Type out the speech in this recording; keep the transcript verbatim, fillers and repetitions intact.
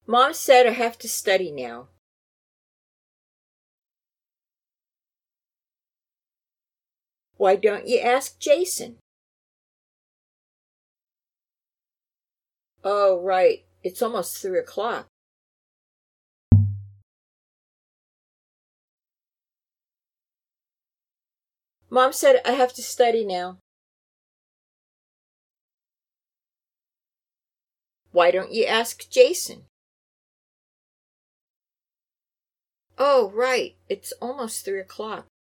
Mom said I have to study now. Why don't you ask Jason? Oh, right. It's almost three o'clock. Mom said I have to study now. Why don't you ask Jason? Oh, right. It's almost three o'clock.